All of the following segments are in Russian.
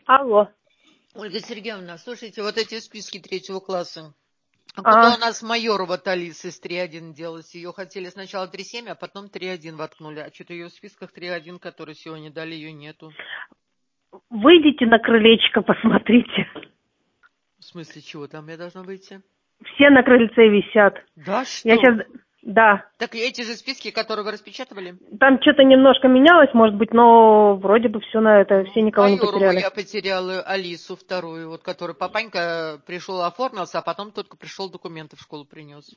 Алло. Ольга Сергеевна, слушайте, вот эти списки третьего класса. А куда у нас Майорова-то Алиса из 3.1 делась? Ее хотели сначала 3.7, а потом 3.1 воткнули. А что-то ее в списках 3.1, которые сегодня дали, ее нету. Выйдите на крылечко, посмотрите. В смысле, чего там я должна выйти? Все на крыльце висят. Да, что? Я сейчас... Да. Так эти же списки, которые вы распечатывали? Там что-то немножко менялось, может быть, но вроде бы все на это, все никого не Майорову потеряли. я потеряла, Алису вторую, вот которую папанька пришел, оформился, а потом только пришел документы в школу принес.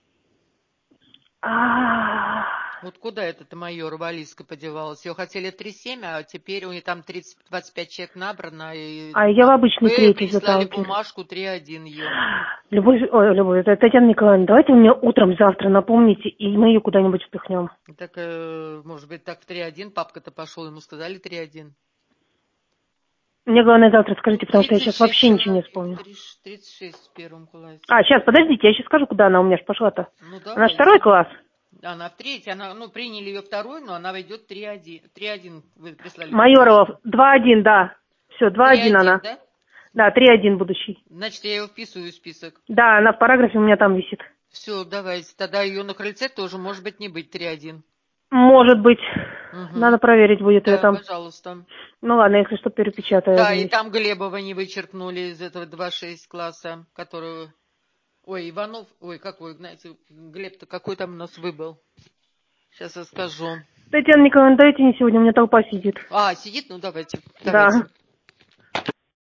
Вот куда эта Майорова Алиска подевалась? Ее хотели 3.7, а теперь у нее там 25 человек набрано. И А я в обычный вы третий прислали заталкиваю. бумажку 3.1 ее. Любовь, это Татьяна Николаевна, давайте вы мне утром завтра напомните, и мы ее куда-нибудь впихнем. Так, может быть, так в 3.1 папка-то пошел, ему сказали 3.1. Мне главное завтра скажите, потому что я сейчас 36 вообще ничего не человек, вспомню. 36 в первом классе. Сейчас, подождите, я сейчас скажу, куда она у меня ж пошла-то. Ну, Она же давайте. второй класс. Она в третий, приняли ее вторую, но она войдет 3.1. 3.1 вы прислали. Майорова, 2.1, да. Все, 2.1 она. Да? Да, 3.1 будущий. Значит, я ее вписываю в список. Да, она в параграфе у меня там висит. Все, давайте. Тогда ее на крыльце тоже может быть не быть 3.1. Может быть. Угу. Надо проверить будет ее Да, там. пожалуйста. Ну ладно, если что, перепечатаю. Да, и там Глебова не вычеркнули из этого 2.6 класса, которую... Ой, Иванов... Ой, какой, знаете, Глеб-то какой там у нас выбыл. Сейчас я скажу. Татьяна Николаевна, дайте мне сегодня, у меня толпа сидит. Сидит? Ну, давайте. Да.